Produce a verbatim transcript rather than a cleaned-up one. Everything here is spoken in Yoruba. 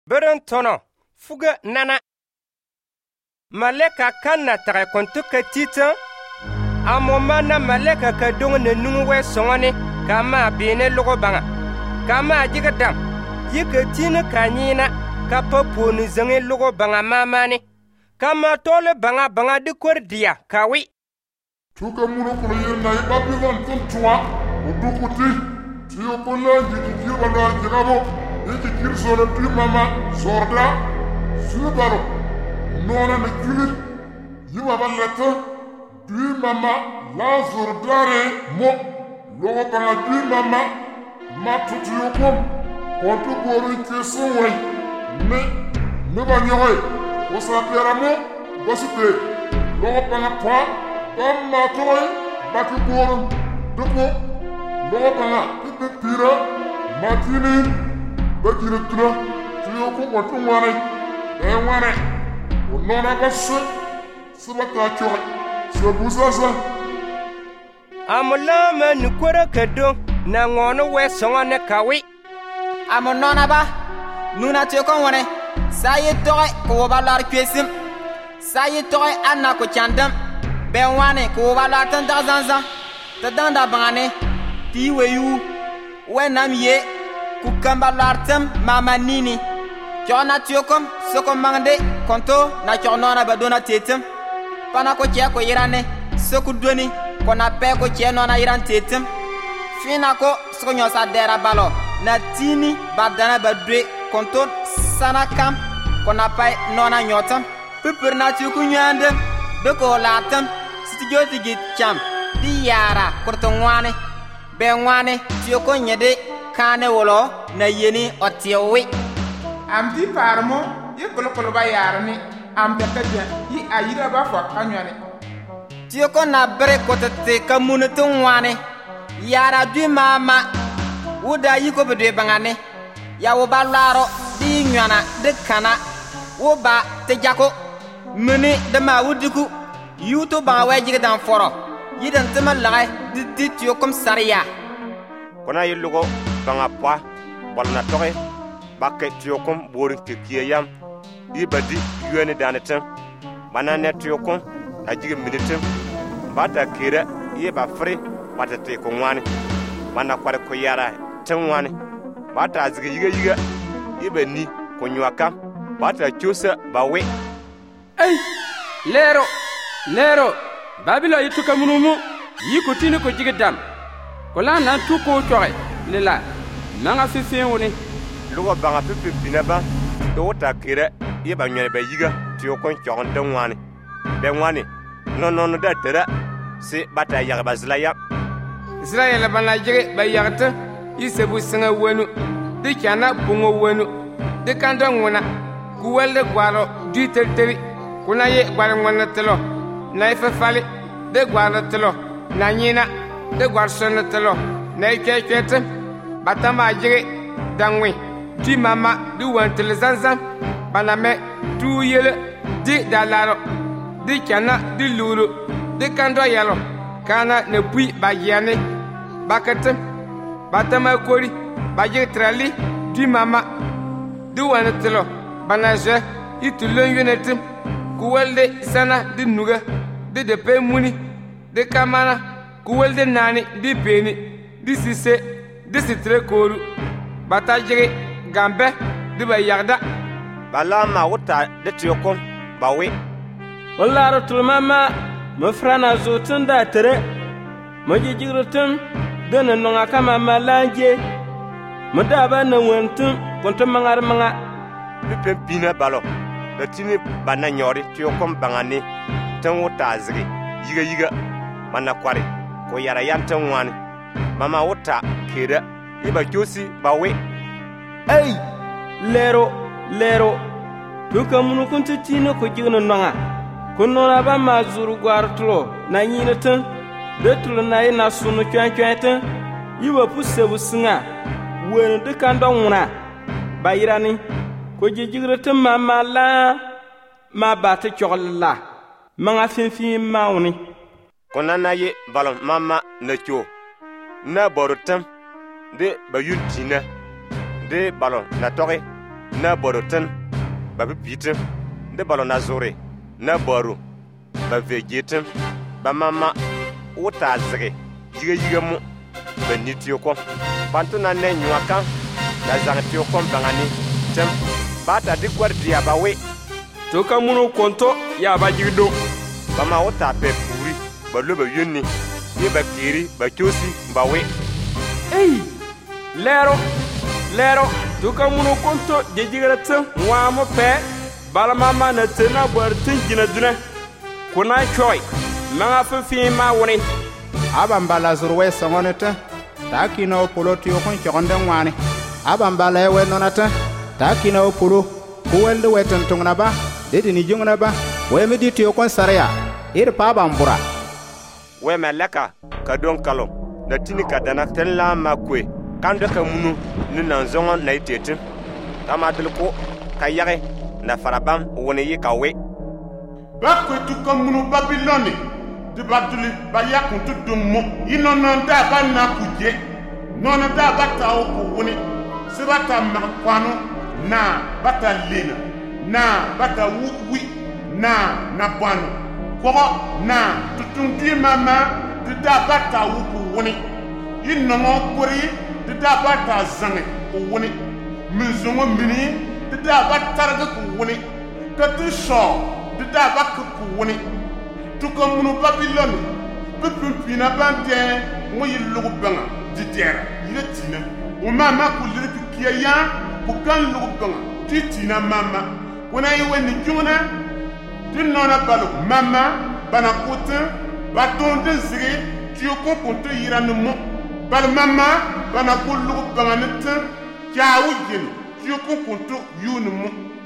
Beren tono fuga nana maleka kanna tare kontuka tita amomana maleka ka dong ne nungwe songone kama bene logo banga kama jigadam yika tina kanyina kapa poni zange logo banga mamani kama tole banga banga de kordia kawi tuka muno kono yena Babylon ton twa odukuti tiyo kola jiki bana jigabo yiki kirsoro tu mama sorda subaro nona ne kulit yiwa balata tu mama la sordare mo logo banga tu mama matutu yokom kontu bori kesonwe me me banyoy osapera mo bosite logo banga pa bamma toy baki borum dupo logo banga pipe pira matini bakire tuna tuyo ko kontu wane e wane onona basse subata choy sebuzaza amulama nukwara kado na ngono we songone kawi amonona ba nuna te ko wone sayi toy ko balar kwesim sayi toy anna ko chandam ben wane ko balar tan da zanzan ta danda bane ti weyu wenam ye ku kambalar tam mama nini chona tiokom soko mangde konto na chonona badona tetem pana ko che ko irane soko doni kona pe ko che nona iran tetem fina ko soko nyosa dera balo na tini badana badwe konto sana kam kona pai nona nyotam pipir na ti ku nyande de ko latam siti joti git cham di yara korto ngwane be ngwane ti ko nyede kane wolo na yeni otiewi am di parmo ye kolo kolo ba yarni am te kadya yi ayira ba fa kanyane ti ko na bre ko te kamunu to ngwane yara du mama wuda yi ko be bangane ya wo balaro di nyana de kana wo ba te jako mene de ma wuduku yuto ba wa jiga dan foro yidan tema lagai di di ti ko sariya kona yilugo banga pa balna toke bakke tiyokum borin ke kiyam ibadi yuene danetem manane tiyokum ajige minitem bata kira yeba fri bata te ko ngwani mana kware ko yara tenwani bata azige yiga yiga ibeni ko nywaka bata chusa bawe ay lero lero babilo yituka munumu yikutini ko jigedam ko la nan tuko toy lela nanga fifi woni lugo banga pipi binaba do ta kire ye ba nyane ba yiga ti o kon chon dan wani ben wani non non da tera si bata ya ba zla ya Israel bana jige ba yagta isebu singa wenu de kana bungo wenu de kanda ngona ku welde gwaro du terteri kuna ye gwaro ngona telo na ife fali de gwaro telo na nyina de gwaro sona telo na ike kwete batama jige dangwe di mama di wantel zanzam baname tu yele di dalaro di kana di lulu di kando yalo kana ne bui bagiane bakatem batama kori bajig trali di mama di wanetelo banaje itulon yunetim kuwelde sana di nuga di depe muni di kamana kuwelde nani di peni di sise di sitre koru batajige gambe di ba yagda bala ma wuta de tiyokum bawe wallara tulmama mafrana zotun da tere majijirutun dana nonga kama malanje mudaba na wantun konto mangar manga pipe pina balo da tini bana nyori tiyokum bangane tan wuta azige yiga yiga mana kware ko yara yantan wani mama wuta kira iba kyosi bawe ay lero lero tuka munu kunti tino ko jigno nonga kunona ba mazuru gwartulo na nyina tan betulo na ina sunu kyankyan yiwa pusse businga wenu de kando nguna bayirani ko jigiro tan mama la ma bata cholla manga finfi mawni konana ye balon mama na cho na borutam de bayuntina de balon na toke na boroten ba bi bitin de balo na zore na boru ba vegetin ba mama uta zige yiga yiga mu ba nitiyo ko pantu na ne nyuaka na zangtiyo ko bangani tem bata di kwardia ba we to ka munu konto ya ba jigdo ba ma uta pe puri ba lo ba yonni ye ba kiri ba chosi ba we ei lero lero to ka munu konto je jigara tan wa mo pe bala mama na tena bar tin gina duna kuna choy ma fa fi ma woni aban bala zurwe songoneta ta kino polo tiyo kon chokonde ngwane aban bala we nonata ta kino polo ko welde wetan tungna ba dedi ni jungna ba we mi di tiyo kon sarya ir pa bambura we melaka ka don kalo na tini ka dana ten la makwe kando ka munu ni nan zongo na itetin kama dilko ka yare na farabam woni yi ka we ba ko tu ka munu babiloni de baduli ba yakun tu dummo ino non da ba na kuje non da ba ta o ko woni sibata makwano na bata lena na bata wuwi na na bwano ko na tutungi mama de da bata wuku woni ino mo kori de da bata zange ko woni mizongo mini de da bata targa ko woni ka tu sho de da ba ko woni tuko munu babiloni pepin pina bante mo yilugo banga ditera yitina o mama ku lirki kiya ku kan lugo banga titina mama wona yiwe ni juna dinona balu mama bana kote baton de zire ti ko konto yiranu mo bal mama bana ku lugo banga nete kyawu jeni ti ko konto yunu mo